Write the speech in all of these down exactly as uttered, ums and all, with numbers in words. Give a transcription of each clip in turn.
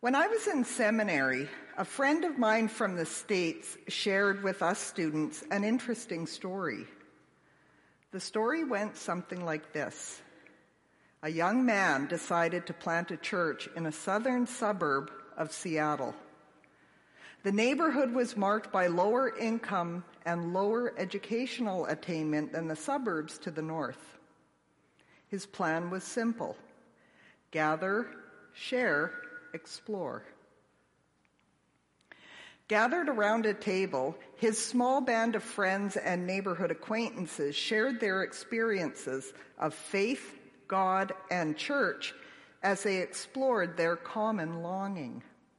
When I was in seminary, a friend of mine from the States shared with us students an interesting story. The story went something like this. A young man decided to plant a church in a southern suburb of Seattle. The neighborhood was marked by lower income and lower educational attainment than the suburbs to the north. His plan was simple: gather, share, explore. Gathered around a table, his small band of friends and neighborhood acquaintances shared their experiences of faith, God, and church as they explored their common longing.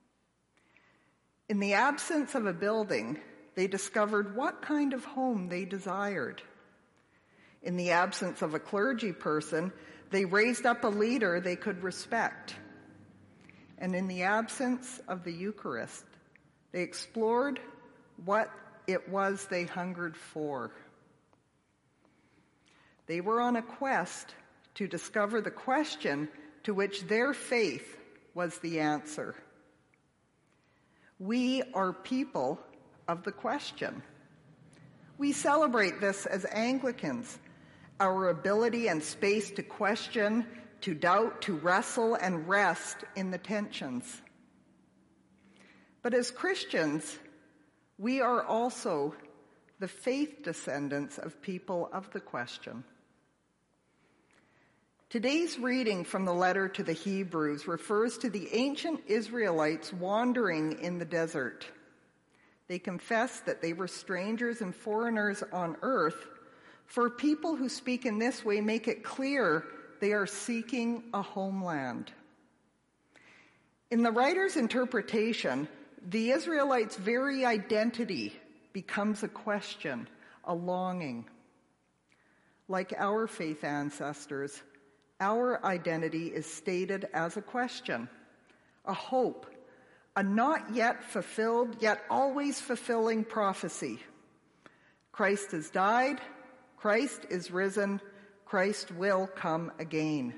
In the absence of a building, they discovered what kind of home they desired. In the absence of a clergy person, they raised up a leader they could respect. And in the absence of the Eucharist, they explored what it was they hungered for. They were on a quest to discover the question to which their faith was the answer. We are people of the question. We celebrate this as Anglicans, our ability and space to question, to doubt, to wrestle and rest in the tensions. But as Christians, we are also the faith descendants of people of the question. Today's reading from the letter to the Hebrews refers to the ancient Israelites wandering in the desert. They confess that they were strangers and foreigners on earth, for people who speak in this way make it clear they are seeking a homeland. In the writer's interpretation, the Israelites' very identity becomes a question, a longing. Like our faith ancestors, our identity is stated as a question, a hope, a not yet fulfilled, yet always fulfilling prophecy. Christ has died, Christ is risen, Christ will come again.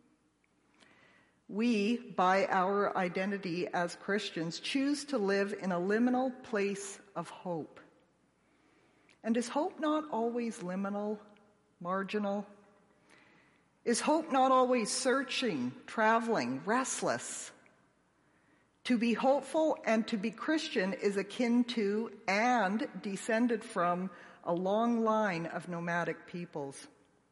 We, by our identity as Christians, choose to live in a liminal place of hope. And is hope not always liminal, marginal? Is hope not always searching, traveling, restless? To be hopeful and to be Christian is akin to and descended from a long line of nomadic peoples.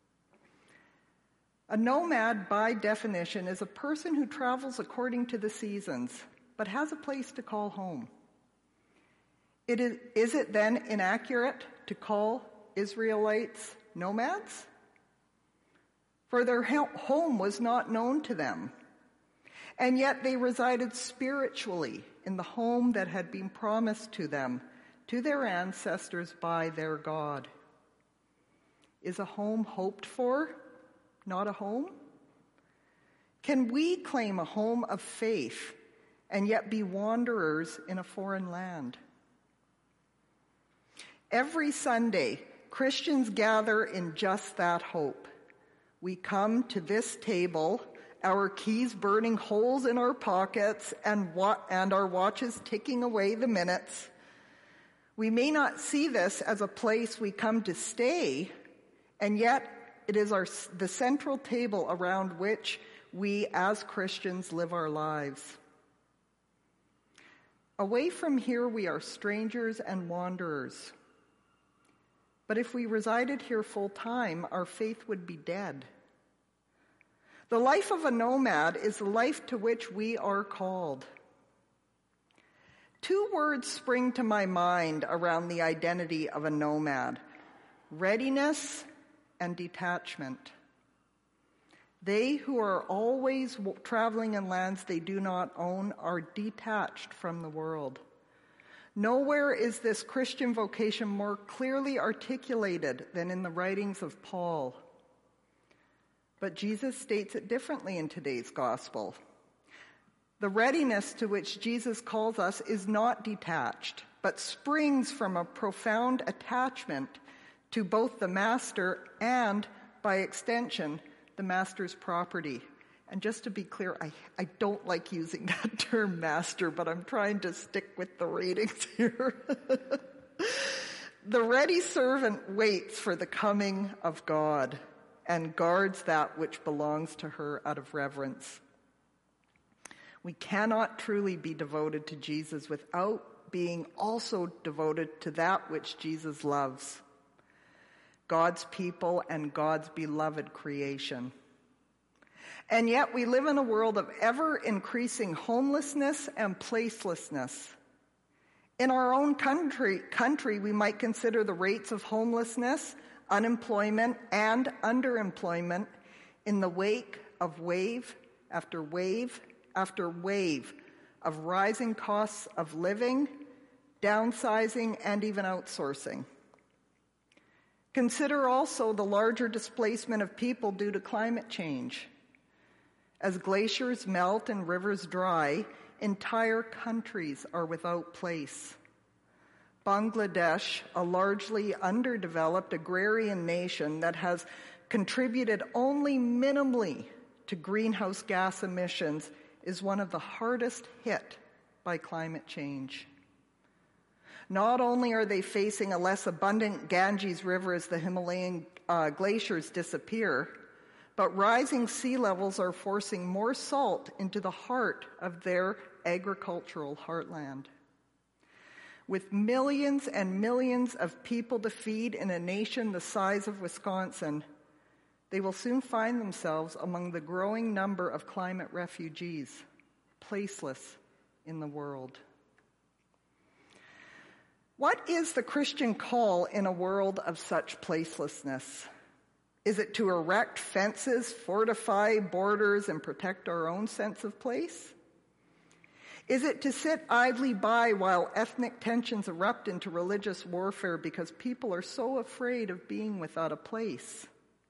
A nomad, by definition, is a person who travels according to the seasons, but has a place to call home. It is, is it then inaccurate to call Israelites nomads? For their home was not known to them, and yet they resided spiritually in the home that had been promised to them, to their ancestors by their God. Is a home hoped for, not a home? Can we claim a home of faith and yet be wanderers in a foreign land? Every Sunday, Christians gather in just that hope. We come to this table, our keys burning holes in our pockets and, wa- and our watches ticking away the minutes. We may not see this as a place we come to stay, and yet it is our, the central table around which we as Christians live our lives. Away from here, we are strangers and wanderers. But if we resided here full time, our faith would be dead. The life of a nomad is the life to which we are called. Two words spring to my mind around the identity of a nomad: readiness and detachment. They who are always traveling in lands they do not own are detached from the world. Nowhere is this Christian vocation more clearly articulated than in the writings of Paul. But Jesus states it differently in today's gospel. The readiness to which Jesus calls us is not detached, but springs from a profound attachment to both the master and, by extension, the master's property, And just to be clear, I, I don't like using that term master, but I'm trying to stick with the ratings here. The ready servant waits for the coming of God and guards that which belongs to her out of reverence. We cannot truly be devoted to Jesus without being also devoted to that which Jesus loves, God's people and God's beloved creation. And yet we live in a world of ever-increasing homelessness and placelessness. In our own country, country, we might consider the rates of homelessness, unemployment, and underemployment in the wake of wave after wave after wave of rising costs of living, downsizing, and even outsourcing. Consider also the larger displacement of people due to climate change. As glaciers melt and rivers dry, entire countries are without place. Bangladesh, a largely underdeveloped agrarian nation that has contributed only minimally to greenhouse gas emissions, is one of the hardest hit by climate change. Not only are they facing a less abundant Ganges River as the Himalayan uh, glaciers disappear, but rising sea levels are forcing more salt into the heart of their agricultural heartland. With millions and millions of people to feed in a nation the size of Wisconsin, they will soon find themselves among the growing number of climate refugees, placeless in the world. What is the Christian call in a world of such placelessness? Is it to erect fences, fortify borders, and protect our own sense of place? Is it to sit idly by while ethnic tensions erupt into religious warfare because people are so afraid of being without a place?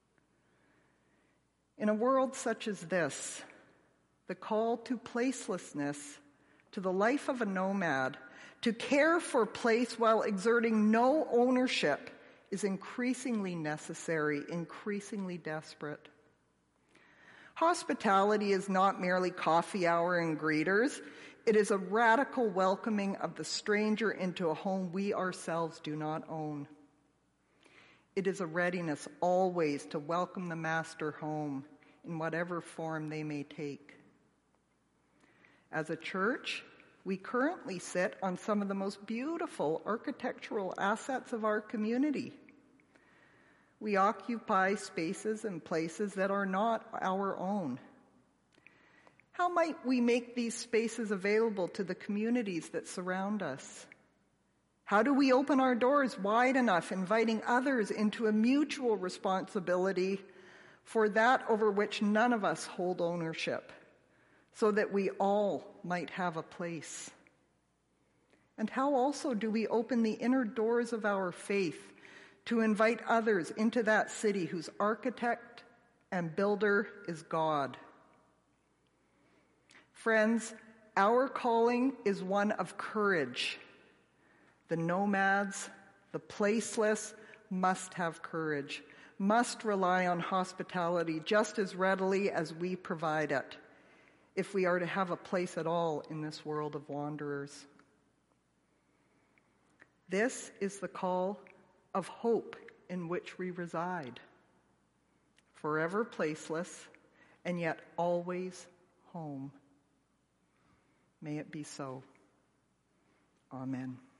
In a world such as this, the call to placelessness, to the life of a nomad, to care for place while exerting no ownership, is increasingly necessary, increasingly desperate. Hospitality is not merely coffee hour and greeters. It is a radical welcoming of the stranger into a home we ourselves do not own. It is a readiness always to welcome the master home in whatever form they may take. As a church, we currently sit on some of the most beautiful architectural assets of our community. We occupy spaces and places that are not our own. How might we make these spaces available to the communities that surround us? How do we open our doors wide enough, inviting others into a mutual responsibility for that over which none of us hold ownership, so that we all might have a place? And how also do we open the inner doors of our faith to invite others into that city whose architect and builder is God? Friends, our calling is one of courage. The nomads, the placeless, must have courage, must rely on hospitality just as readily as we provide it, if we are to have a place at all in this world of wanderers. This is the call of hope in which we reside, forever placeless and yet always home. May it be so. Amen.